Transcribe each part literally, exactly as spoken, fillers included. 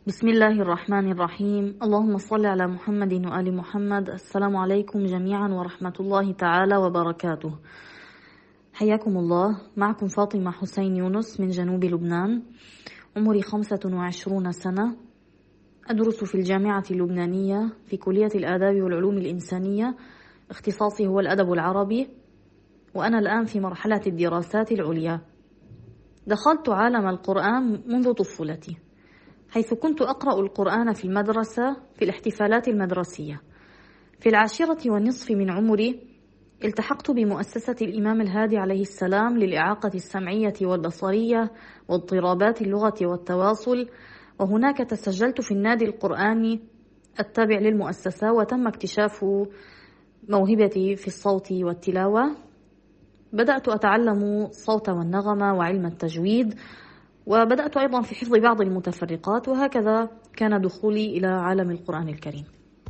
بسم الله الرحمن الرحيم. اللهم صل على محمد وآل محمد. السلام عليكم جميعا ورحمة الله تعالى وبركاته. حياكم الله. معكم فاطمة حسين يونس من جنوب لبنان. عمري خمسة وعشرون سنة. أدرس في الجامعة اللبنانية في كلية الآداب والعلوم الإنسانية. اختصاصي هو الأدب العربي، وأنا الآن في مرحلة الدراسات العليا. دخلت عالم القرآن منذ طفولتي، حيث كنت أقرأ القرآن في المدرسة في الاحتفالات المدرسية. في العاشرة والنصف من عمري التحقت بمؤسسة الإمام الهادي عليه السلام للإعاقة السمعية والبصرية واضطرابات اللغة والتواصل، وهناك تسجلت في النادي القرآني التابع للمؤسسة، وتم اكتشاف موهبتي في الصوت والتلاوة. بدأت أتعلم الصوت والنغمة وعلم التجويد، وبدأت أيضا في حفظ بعض المتفرقات، وهكذا كان دخولي إلى عالم القرآن الكريم.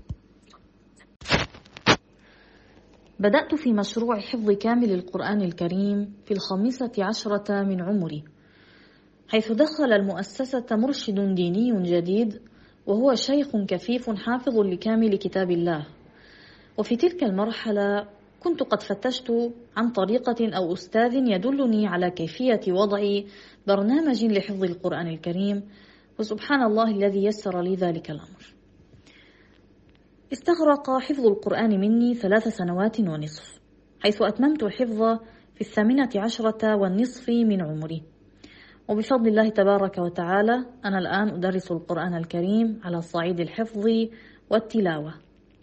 بدأت في مشروع حفظ كامل القرآن الكريم في الخامسة عشرة من عمري، حيث دخل المؤسسة مرشد ديني جديد، وهو شيخ كفيف حافظ لكامل كتاب الله. وفي تلك المرحلة كنت قد فتشت عن طريقة أو أستاذ يدلني على كيفية وضع برنامج لحفظ القرآن الكريم، وسبحان الله الذي يسر لي ذلك الأمر. استغرق حفظ القرآن مني ثلاث سنوات ونصف، حيث أتممت الحفظ في الثامنة عشرة والنصف من عمري. وبفضل الله تبارك وتعالى أنا الآن أدرس القرآن الكريم على صعيد الحفظ والتلاوة.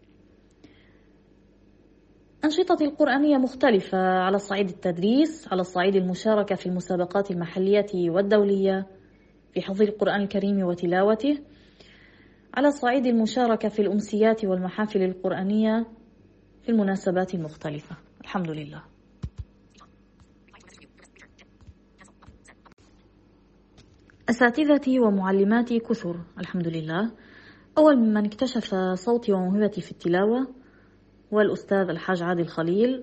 أنشطتي القرآنية مختلفة على صعيد التدريس، على صعيد المشاركة في المسابقات المحلية والدولية في حفظ القرآن الكريم وتلاوته، على صعيد المشاركة في الأمسيات والمحافل القرآنية في المناسبات المختلفة. الحمد لله. أساتذتي ومعلماتي كثر الحمد لله. أول ممن اكتشف صوتي وموهبتي في التلاوة هو الأستاذ الحاج عادل خليل،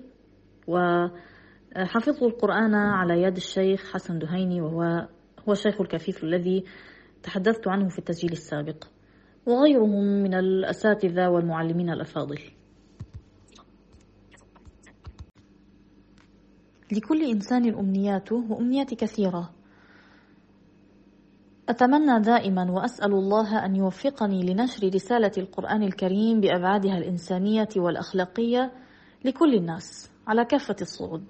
وحفظت القرآن على يد الشيخ حسن دهيني، وهو هو الشيخ الكفيف الذي تحدثت عنه في التسجيل السابق، وغيرهم من الأساتذة والمعلمين الأفاضل. لكل إنسان أمنياته، وأمنياتي كثيرة. أتمنى دائما وأسأل الله أن يوفقني لنشر رسالة القرآن الكريم بأبعادها الإنسانية والأخلاقية لكل الناس على كافة الصعود.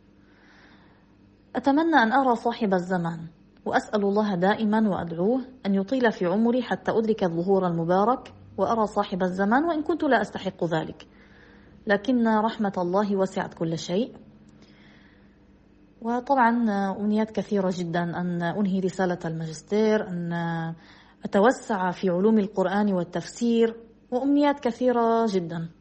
أتمنى أن أرى صاحب الزمان، وأسأل الله دائما وأدعوه أن يطيل في عمري حتى أدرك الظهور المبارك وأرى صاحب الزمان، وإن كنت لا أستحق ذلك، لكن رحمة الله وسعت كل شيء. وطبعا أمنيات كثيرة جدا، أن أنهي رسالة الماجستير، أن أتوسع في علوم القرآن والتفسير، وأمنيات كثيرة جدا.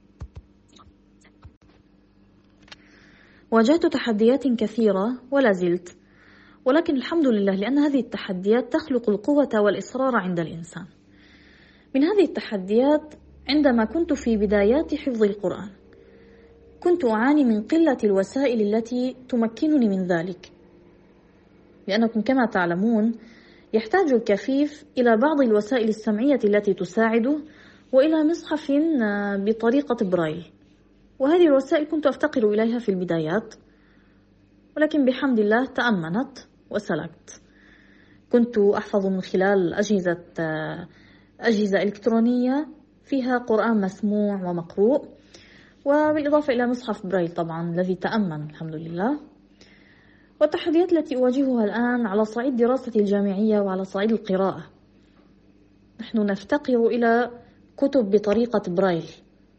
واجهت تحديات كثيرة ولا زلت، ولكن الحمد لله، لأن هذه التحديات تخلق القوة والإصرار عند الإنسان. من هذه التحديات عندما كنت في بدايات حفظ القرآن كنت أعاني من قلة الوسائل التي تمكنني من ذلك، لأنكم كما تعلمون يحتاج الكفيف إلى بعض الوسائل السمعية التي تساعده، وإلى مصحف بطريقة برايل، وهذه الوسائل كنت أفتقر إليها في البدايات، ولكن بحمد الله تأمنت وسلكت. كنت أحفظ من خلال أجهزة أجهزة إلكترونية فيها قرآن مسموع ومقروء، وبالإضافة إلى مصحف برايل طبعا الذي تأمن الحمد لله. والتحديات التي أواجهها الآن على صعيد دراستي الجامعية وعلى صعيد القراءة، نحن نفتقر إلى كتب بطريقة برايل.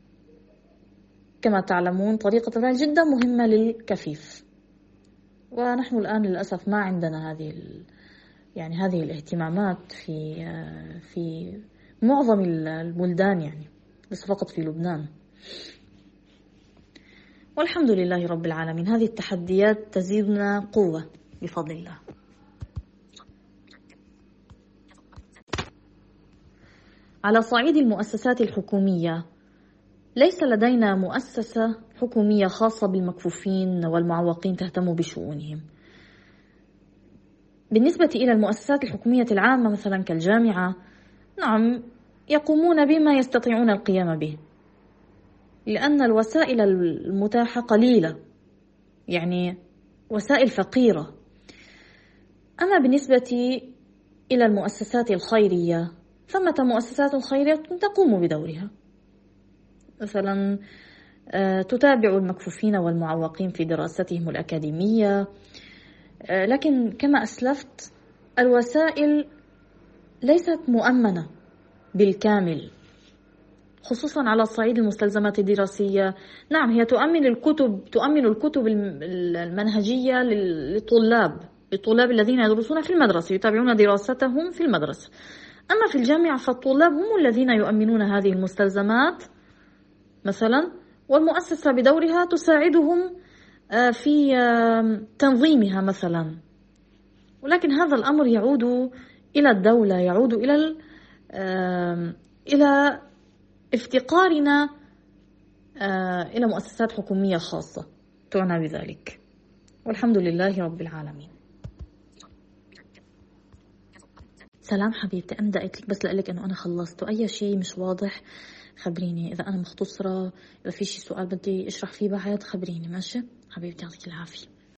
كما تعلمون طريقة برايل جدا مهمة للكفيف، ونحن الآن للأسف ما عندنا هذه يعني هذه الاهتمامات في في معظم البلدان، يعني بس فقط في لبنان. والحمد لله رب العالمين، هذه التحديات تزيدنا قوة بفضل الله. على صعيد المؤسسات الحكومية، ليس لدينا مؤسسة حكومية خاصة بالمكفوفين والمعوقين تهتم بشؤونهم. بالنسبة إلى المؤسسات الحكومية العامة مثلا كالجامعة، نعم يقومون بما يستطيعون القيام به، لأن الوسائل المتاحة قليلة، يعني وسائل فقيرة. أما بالنسبة إلى المؤسسات الخيرية، ثمة مؤسسات خيرية تقوم بدورها، مثلا تتابع المكفوفين والمعوقين في دراستهم الأكاديمية، لكن كما أسلفت الوسائل ليست مؤمنة بالكامل، خصوصا على صعيد المستلزمات الدراسية. نعم هي تؤمن الكتب تؤمن الكتب المنهجية للطلاب للطلاب الذين يدرسون في المدرسة، يتابعون دراستهم في المدرسة. أما في الجامعة فالطلاب هم الذين يؤمنون هذه المستلزمات مثلا، والمؤسسة بدورها تساعدهم في تنظيمها مثلا. ولكن هذا الأمر يعود إلى الدولة، يعود إلى إلى افتقارنا إلى مؤسسات حكومية خاصة تعنى بذلك، والحمد لله رب العالمين. سلام حبيبتي، أنا دقيت لك بس لقلك إنه أنا خلصت، وأي شيء مش واضح خبريني، إذا أنا مختصرة، إذا في شيء سؤال بدي أشرح فيه بعد خبريني، ماشي حبيبتي؟ يعطيك العافية.